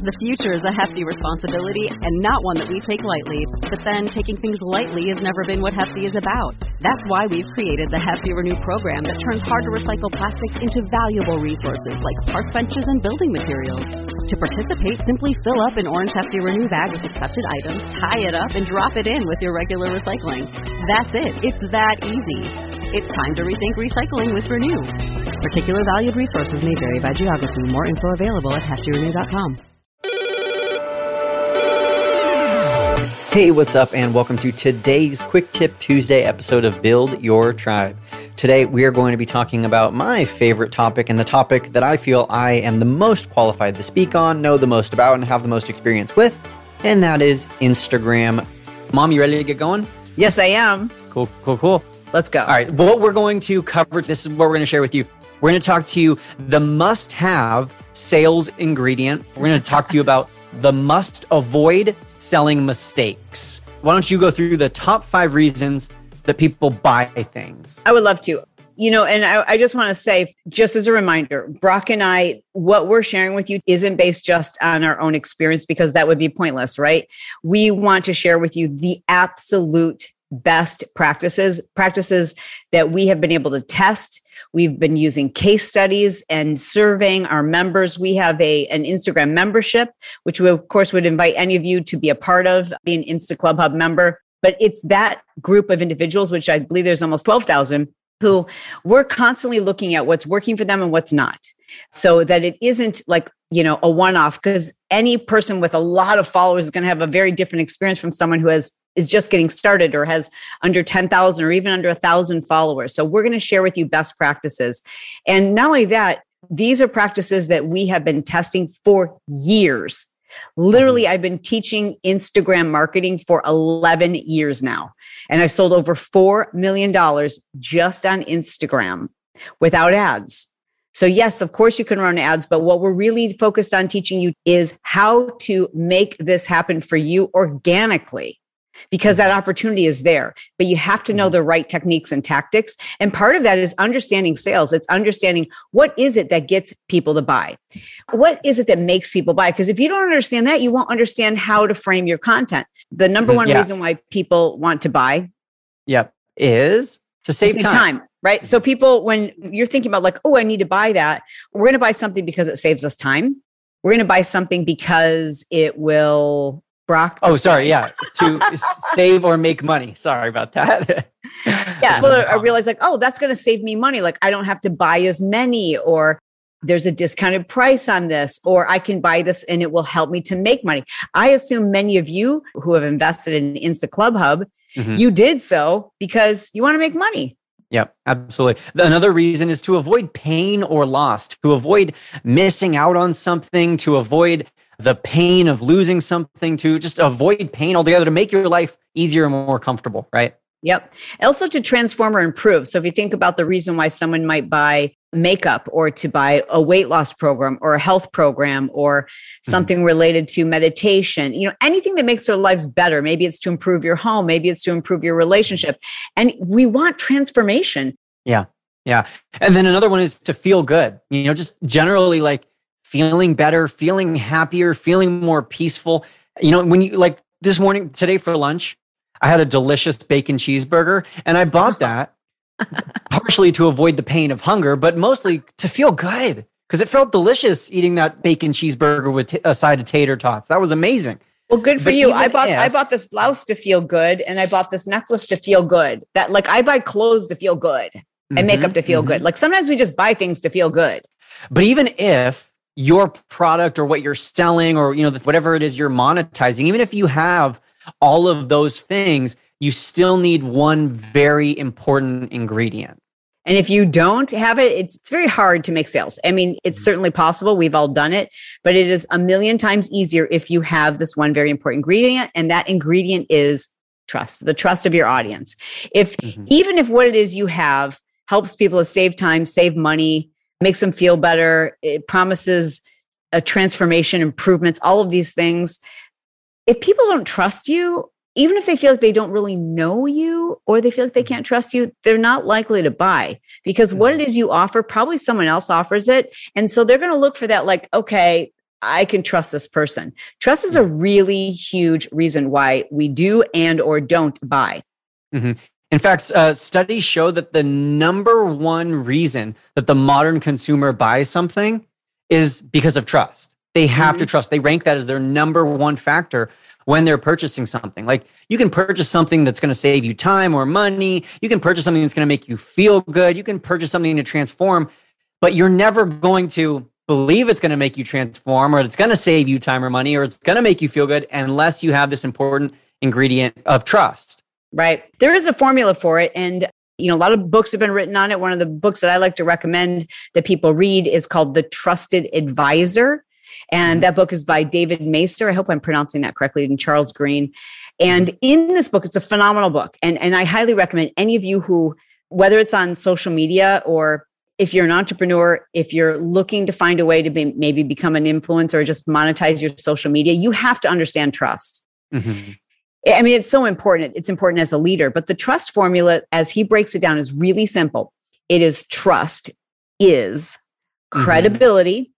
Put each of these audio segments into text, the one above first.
The future is a hefty responsibility and not one that we take lightly. But then taking things lightly has never been what Hefty is about. That's why we've created the Hefty Renew program that turns hard-to-recycle plastics into valuable resources like park benches and building materials. To participate, simply fill up an orange Hefty Renew bag with accepted items, tie it up, and drop it in with your regular recycling. That's it. It's that easy. It's time to rethink recycling with Renew. Particular valued resources may vary by geography. More info available at heftyrenew.com. Hey, what's up, and welcome to today's Quick Tip Tuesday episode of Build Your Tribe. Today, we are going to be talking about my favorite topic and the topic that I feel I am the most qualified to speak on, know the most about, and have the most experience with, and that is Instagram. Mom, you ready to get going? Yes, I am. Cool. Let's go. All right, what we're going to cover, this is what we're going to share with you. We're going to talk to you the must-have sales ingredient. We're going to talk to you about the must-avoid selling mistakes. Why don't you go through the top 5 reasons that people buy things? I would love to. And I just want to say, just as a reminder, Brock and I, what we're sharing with you isn't based just on our own experience, because that would be pointless, right? We want to share with you the absolute best practices that we have been able to test. We've been using case studies and surveying our members. We have an Instagram membership, which we, of course, would invite any of you to be a part of, be an Insta Club Hub member. But it's that group of individuals, which I believe there's almost 12,000, who we're constantly looking at what's working for them and what's not. So that it isn't like, a one-off, because any person with a lot of followers is going to have a very different experience from someone who is just getting started or has under 10,000 or even under 1,000 followers. So we're going to share with you best practices. And not only that, these are practices that we have been testing for years. Literally, I've been teaching Instagram marketing for 11 years now. And I've sold over $4 million just on Instagram without ads. So yes, of course you can run ads, but what we're really focused on teaching you is how to make this happen for you organically, because that opportunity is there, but you have to know the right techniques and tactics. And part of that is understanding sales. It's understanding what is it that gets people to buy? What is it that makes people buy? Because if you don't understand that, you won't understand how to frame your content. The number one reason why people want to buy is to save time. Right? So people, when you're thinking about like, I need to buy that, we're going to buy something because it saves us time. We're going to buy something because it will to save or make money. Sorry about that. Well, I realized like, that's going to save me money. Like I don't have to buy as many, or there's a discounted price on this, or I can buy this and it will help me to make money. I assume many of you who have invested in Insta Club Hub, you did so because you want to make money. Yep, absolutely. Another reason is to avoid pain or loss, to avoid missing out on something, to avoid the pain of losing something, to just avoid pain altogether, to make your life easier and more comfortable, right? Yep. Also to transform or improve. So if you think about the reason why someone might buy makeup, or to buy a weight loss program or a health program, or something related to meditation, anything that makes their lives better. Maybe it's to improve your home. Maybe it's to improve your relationship. And we want transformation. Yeah. And then another one is to feel good, just generally like feeling better, feeling happier, feeling more peaceful. When you like this morning, today for lunch, I had a delicious bacon cheeseburger, and I bought that partially to avoid the pain of hunger, but mostly to feel good, because it felt delicious eating that bacon cheeseburger with a side of tater tots. That was amazing. Well, good for you. I bought this blouse to feel good, and I bought this necklace to feel good. That like I buy clothes to feel good and makeup to feel good. Like sometimes we just buy things to feel good. But even if your product or what you're selling, or whatever it is you're monetizing, even if you have all of those things, you still need one very important ingredient. And if you don't have it, it's very hard to make sales. I mean, it's certainly possible. We've all done it, but it is a million times easier if you have this one very important ingredient. And that ingredient is trust, the trust of your audience. Even if what it is you have helps people to save time, save money, makes them feel better, it promises a transformation, improvements, all of these things. If people don't trust you, even if they feel like they don't really know you, or they feel like they can't trust you, they're not likely to buy, because what it is you offer, probably someone else offers it. And so they're going to look for that, like, okay, I can trust this person. Trust is a really huge reason why we do and or don't buy. Mm-hmm. In fact, studies show that the number one reason that the modern consumer buys something is because of trust. They have to trust. They rank that as their number one factor when they're purchasing something. Like, you can purchase something that's going to save you time or money. You can purchase something that's going to make you feel good. You can purchase something to transform, but you're never going to believe it's going to make you transform, or it's going to save you time or money, or it's going to make you feel good unless you have this important ingredient of trust. Right. There is a formula for it. And, a lot of books have been written on it. One of the books that I like to recommend that people read is called The Trusted Advisor. And that book is by David Macer. I hope I'm pronouncing that correctly, and Charles Green. And in this book, it's a phenomenal book. And I highly recommend any of you who, whether it's on social media or if you're an entrepreneur, if you're looking to find a way to maybe become an influencer or just monetize your social media, you have to understand trust. Mm-hmm. I mean, it's so important. It's important as a leader, but the trust formula, as he breaks it down, is really simple. It is trust is credibility,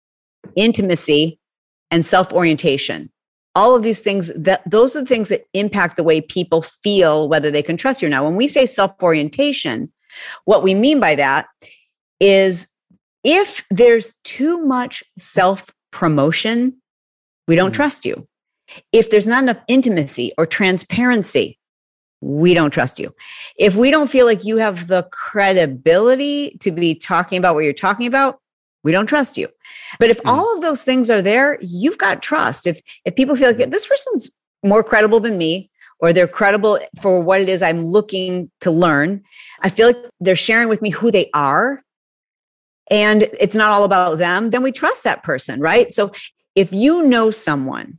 intimacy, and self-orientation. All of these things, those are the things that impact the way people feel whether they can trust you. Now, when we say self-orientation, what we mean by that is if there's too much self-promotion, we don't trust you. If there's not enough intimacy or transparency, we don't trust you. If we don't feel like you have the credibility to be talking about what you're talking about, we don't trust you. But if all of those things are there, you've got trust. If people feel like this person's more credible than me, or they're credible for what it is I'm looking to learn, I feel like they're sharing with me who they are, and it's not all about them, then we trust that person, right? So if you know someone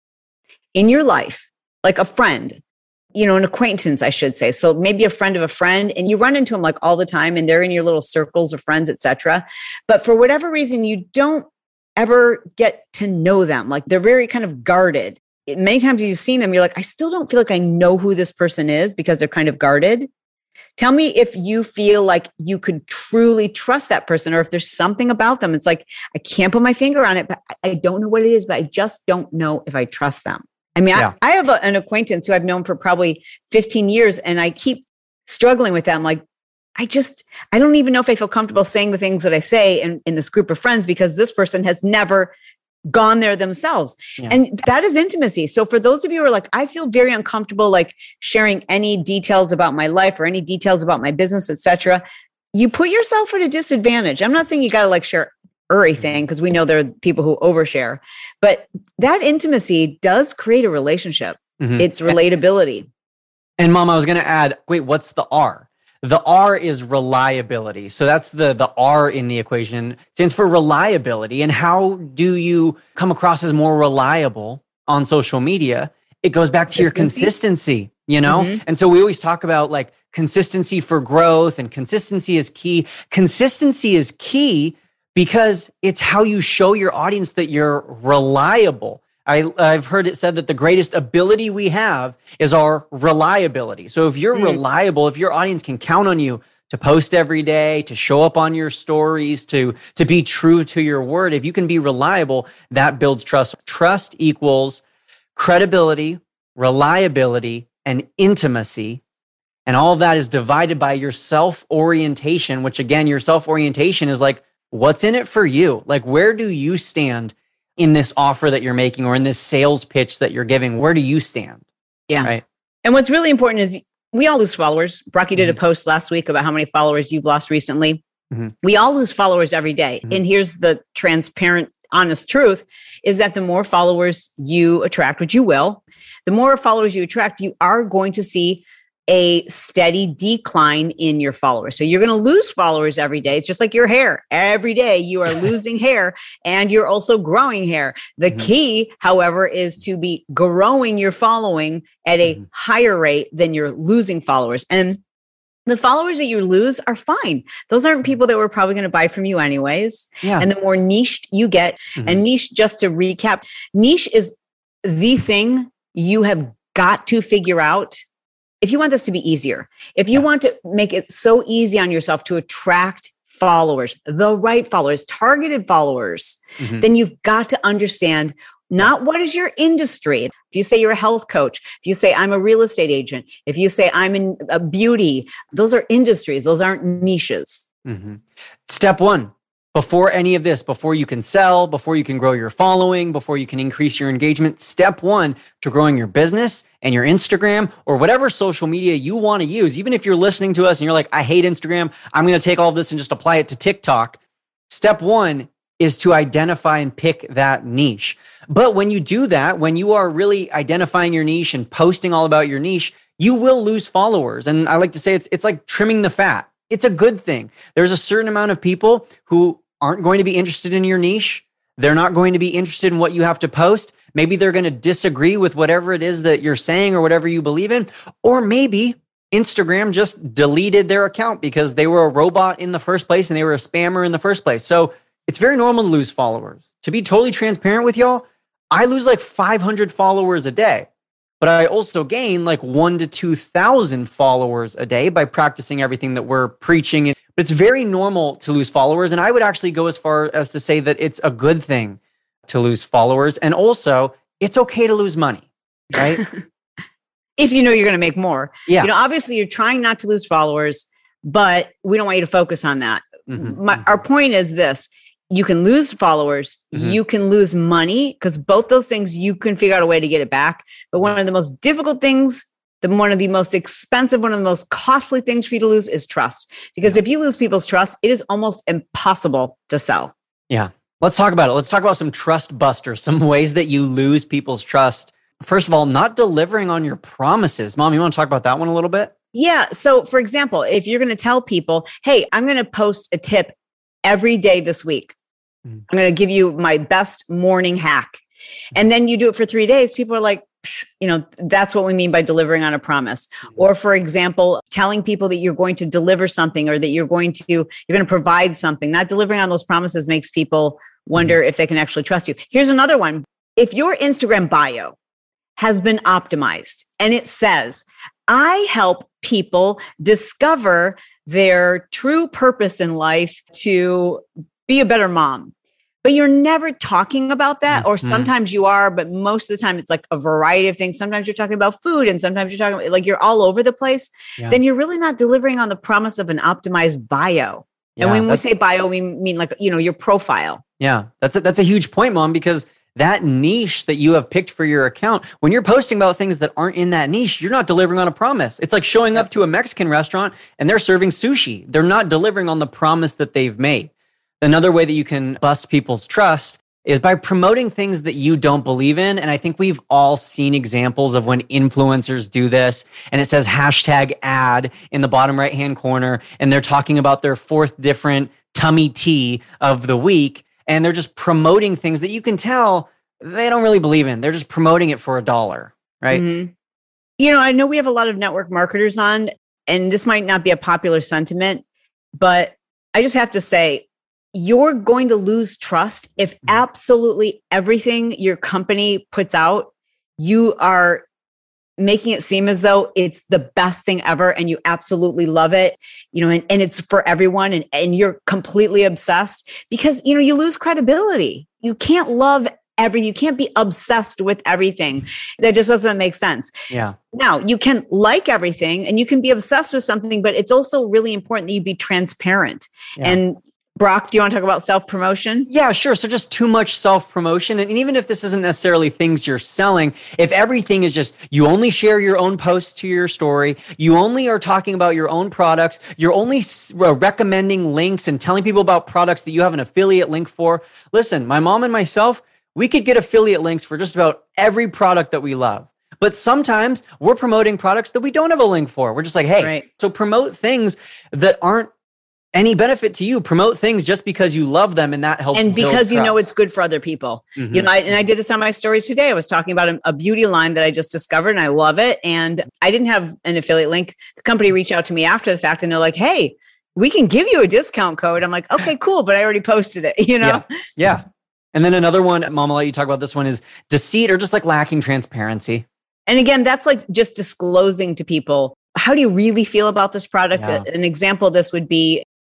in your life, like a friend, an acquaintance, I should say. So maybe a friend of a friend, and you run into them like all the time, and they're in your little circles of friends, etc. But for whatever reason, you don't ever get to know them. Like, they're very kind of guarded. Many times you've seen them, you're like, I still don't feel like I know who this person is because they're kind of guarded. Tell me if you feel like you could truly trust that person, or if there's something about them. It's like, I can't put my finger on it, but I don't know what it is, but I just don't know if I trust them. I mean, yeah. I have an acquaintance who I've known for probably 15 years, and I keep struggling with them. Like, I don't even know if I feel comfortable saying the things that I say in this group of friends, because this person has never gone there themselves. Yeah. And that is intimacy. So for those of you who are like, I feel very uncomfortable, like sharing any details about my life or any details about my business, etc., you put yourself at a disadvantage. I'm not saying you got to like share everything, because we know there are people who overshare, but that intimacy does create a relationship. Mm-hmm. It's relatability. And Mom, I was going to add, wait, what's the R? The R is reliability. So that's the R in the equation. It stands for reliability. And how do you come across as more reliable on social media? It goes back to your consistency, Mm-hmm. And so we always talk about like consistency for growth, and consistency is key. Consistency is key because it's how you show your audience that you're reliable. I've heard it said that the greatest ability we have is our reliability. So if you're reliable, if your audience can count on you to post every day, to show up on your stories, to be true to your word, if you can be reliable, that builds trust. Trust equals credibility, reliability, and intimacy. And all of that is divided by your self-orientation, which again, your self-orientation is like, what's in it for you? Like, where do you stand in this offer that you're making, or in this sales pitch that you're giving? Where do you stand? Yeah. Right. And what's really important is we all lose followers. Brock, you did a post last week about how many followers you've lost recently. Mm-hmm. We all lose followers every day. Mm-hmm. And here's the transparent, honest truth is that the more followers you attract, which you will, the more followers you attract, you are going to see a steady decline in your followers. So you're going to lose followers every day. It's just like your hair. Every day you are losing hair, and you're also growing hair. The key, however, is to be growing your following at a higher rate than you're losing followers. And the followers that you lose are fine. Those aren't people that were probably going to buy from you anyways. Yeah. And the more niched you get, and niche, just to recap, niche is the thing you have got to figure out. If you want this to be easier, if you want to make it so easy on yourself to attract followers, the right followers, targeted followers, then you've got to understand not what is your industry. If you say you're a health coach, if you say I'm a real estate agent, if you say I'm in beauty, those are industries. Those aren't niches. Step one, before any of this, before you can sell, before you can grow your following, before you can increase your engagement, step one to growing your business and your Instagram or whatever social media you want to use. Even if you're listening to us and you're like, I hate Instagram, I'm going to take all of this and just apply it to TikTok. Step one is to identify and pick that niche. But when you do that, when you are really identifying your niche and posting all about your niche, you will lose followers. And I like to say it's like trimming the fat. It's a good thing. There's a certain amount of people who aren't going to be interested in your niche. They're not going to be interested in what you have to post. Maybe they're going to disagree with whatever it is that you're saying or whatever you believe in. Or maybe Instagram just deleted their account because they were a robot in the first place and they were a spammer in the first place. So it's very normal to lose followers. To be totally transparent with y'all, I lose like 500 followers a day, but I also gain like 1,000 to 2,000 followers a day by practicing everything that we're preaching. But it's very normal to lose followers. And I would actually go as far as to say that it's a good thing to lose followers. And also it's okay to lose money, right? If you know you're going to make more. Yeah. You know, obviously you're trying not to lose followers, but we don't want you to focus on that. Our point is this. You can lose followers, you can lose money, because both those things you can figure out a way to get it back. But one of the most difficult things, one of the most expensive, one of the most costly things for you to lose is trust. Because if you lose people's trust, it is almost impossible to sell. Yeah. Let's talk about it. Let's talk about some trust busters, some ways that you lose people's trust. First of all, not delivering on your promises. Mom, you want to talk about that one a little bit? Yeah. So for example, if you're going to tell people, hey, I'm going to post a tip every day this week. I'm going to give you my best morning hack. And then you do it for 3 days. People are like, that's what we mean by delivering on a promise. Or for example, telling people that you're going to deliver something or that you're going to provide something. Not delivering on those promises makes people wonder if they can actually trust you. Here's another one. If your Instagram bio has been optimized and it says, I help people discover their true purpose in life to be a better mom. But you're never talking about that, or sometimes you are, but most of the time it's like a variety of things. Sometimes you're talking about food and sometimes you're talking about, like, you're all over the place. Yeah. Then you're really not delivering on the promise of an optimized bio. Yeah, and when we say bio, we mean like, your profile. Yeah, that's a huge point, Mom, because that niche that you have picked for your account, when you're posting about things that aren't in that niche, you're not delivering on a promise. It's like showing up to a Mexican restaurant and they're serving sushi. They're not delivering on the promise that they've made. Another way that you can bust people's trust is by promoting things that you don't believe in. And I think we've all seen examples of when influencers do this, and it says #ad in the bottom right-hand corner, and they're talking about their 4th different tummy tea of the week. And they're just promoting things that you can tell they don't really believe in. They're just promoting it for $1, right? I know we have a lot of network marketers on, and this might not be a popular sentiment, but I just have to say, you're going to lose trust if absolutely everything your company puts out, you are making it seem as though it's the best thing ever and you absolutely love it, and it's for everyone and you're completely obsessed, because, you lose credibility. You can't you can't be obsessed with everything. That just doesn't make sense. Yeah. Now, you can like everything and you can be obsessed with something, but it's also really important that you be transparent. Yeah. And Brock, do you want to talk about self-promotion? Yeah, sure. So just too much self-promotion. And even if this isn't necessarily things you're selling, if everything is just, you only share your own posts to your story, you only are talking about your own products, you're only recommending links and telling people about products that you have an affiliate link for. Listen, my mom and myself, we could get affiliate links for just about every product that we love. But sometimes we're promoting products that we don't have a link for. We're just like, hey, right. So promote things that aren't any benefit to you. Promote things just because you love them, and that helps. And because you know it's good for other people. I did this on my stories today. I was talking about a beauty line that I just discovered, and I love it. And I didn't have an affiliate link. The company reached out to me after the fact, and they're like, "Hey, we can give you a discount code." I'm like, "Okay, cool," but I already posted it. Yeah. And then another one, Mom, I'll let you talk about this one, is deceit or just like lacking transparency. And again, that's like just disclosing to people, how do you really feel about this product? Yeah. An example of this would be,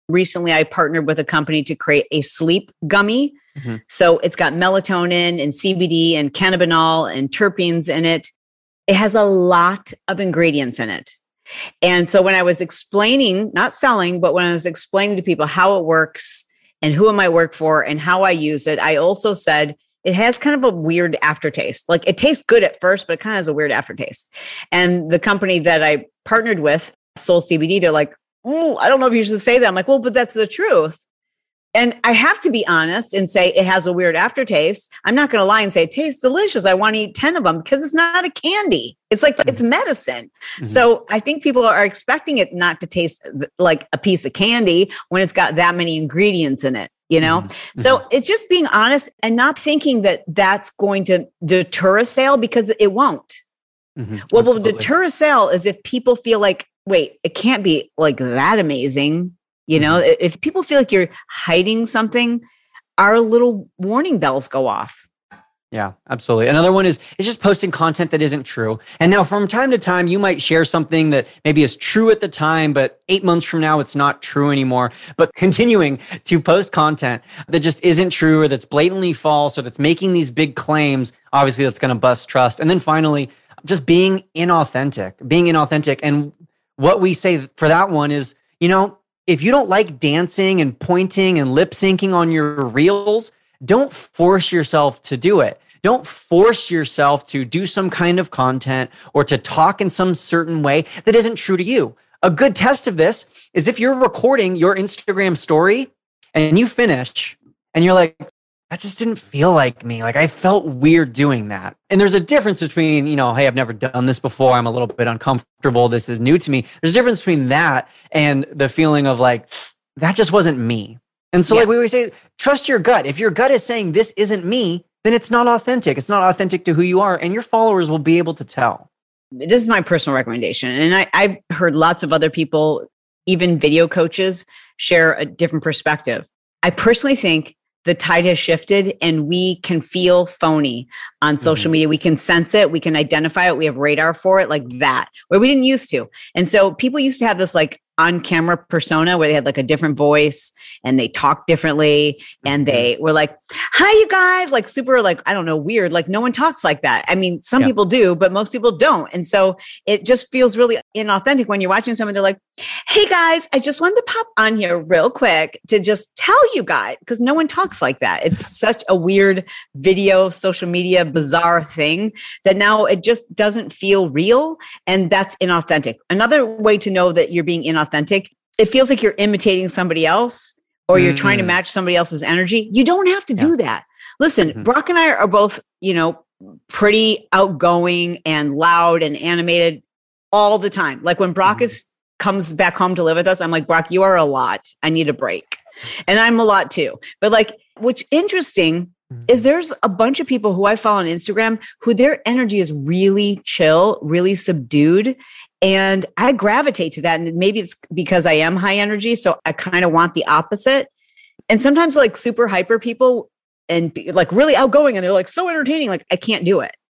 Recently, I partnered with a company to create a sleep gummy. Mm-hmm. So it's got melatonin and CBD and cannabinol and terpenes in it. It has a lot of ingredients in it. And so when I was explaining, not selling, but when I was explaining to people how it works and who it might work for and how I use it, I also said it has kind of a weird aftertaste. Like it tastes good at first, but it kind of has a weird aftertaste. And the company that I partnered with, Soul CBD, they're like, oh, I don't know if you should say that. I'm like, well, but that's the truth. And I have to be honest and say it has a weird aftertaste. I'm not going to lie and say it tastes delicious. I want to eat 10 of them because it's not a candy. It's like, it's medicine. Mm-hmm. So I think people are expecting it not to taste like a piece of candy when it's got that many ingredients in it, you know? Mm-hmm. So it's just being honest and not thinking that that's going to deter a sale, because it won't. Mm-hmm. What will deter a sale is if people feel like, wait, it can't be like that amazing. You know, if people feel like you're hiding something, our little warning bells go off. Yeah, absolutely. Another one is just posting content that isn't true. And now from time to time, you might share something that maybe is true at the time, but 8 months from now, it's not true anymore. But continuing to post content that just isn't true, or that's blatantly false, or that's making these big claims, obviously that's going to bust trust. And then finally, just being inauthentic. And what we say for that one is, you know, if you don't like dancing and pointing and lip syncing on your reels, don't force yourself to do it. Don't force yourself to do some kind of content or to talk in some certain way that isn't true to you. A good test of this is if you're recording your Instagram story and you finish and you're like, that just didn't feel like me. Like I felt weird doing that. And there's a difference between, you know, hey, I've never done this before. I'm a little bit uncomfortable. This is new to me. There's a difference between that and the feeling of like, that just wasn't me. And so like we always say, trust your gut. If your gut is saying this isn't me, then it's not authentic. It's not authentic to who you are. And your followers will be able to tell. This is my personal recommendation. And I've heard lots of other people, even video coaches, share a different perspective. I personally think the tide has shifted and we can feel phony on social media. We can sense it. We can identify it. We have radar for it, like that, where we didn't used to. And so people used to have this like on-camera persona where they had like a different voice and they talked differently and they were like, hi, you guys, like super, like, I don't know, weird. Like no one talks like that. I mean, some people do, but most people don't. And so it just feels really inauthentic when you're watching someone, they're like, hey guys, I just wanted to pop on here real quick to just tell you guys, because no one talks like that. It's such a weird video, social media, bizarre thing that now it just doesn't feel real. And that's inauthentic. Another way to know that you're being inauthentic, it feels like you're imitating somebody else or you're trying to match somebody else's energy. You don't have to do that. Listen, Brock and I are both, you know, pretty outgoing and loud and animated all the time. Like when Brock comes back home to live with us, I'm like, Brock, you are a lot. I need a break. And I'm a lot too. But like, what's interesting is there's a bunch of people who I follow on Instagram who their energy is really chill, really subdued. And I gravitate to that. And maybe it's because I am high energy. So I kind of want the opposite. And sometimes like super hyper people and like really outgoing and they're like so entertaining, like I can't do it.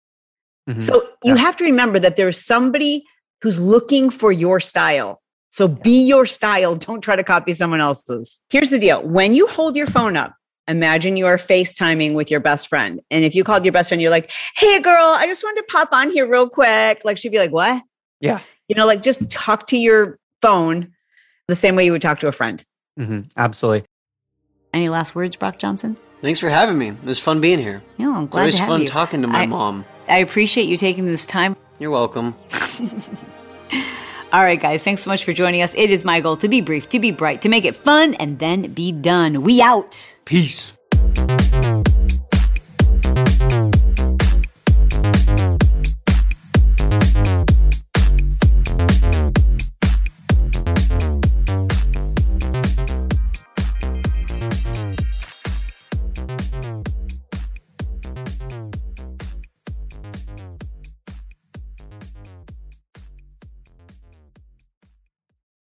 So you have to remember that there's somebody who's looking for your style. So be your style. Don't try to copy someone else's. Here's the deal. When you hold your phone up, imagine you are FaceTiming with your best friend. And if you called your best friend, you're like, hey girl, I just wanted to pop on here real quick. Like she'd be like, what? Yeah. You know, like just talk to your phone the same way you would talk to a friend. Absolutely. Any last words, Brock Johnson? Thanks for having me. It was fun being here. Yeah, I'm glad to have you. It's always fun talking to my mom. I appreciate you taking this time. You're welcome. All right, guys, thanks so much for joining us. It is my goal to be brief, to be bright, to make it fun, and then be done. We out. Peace.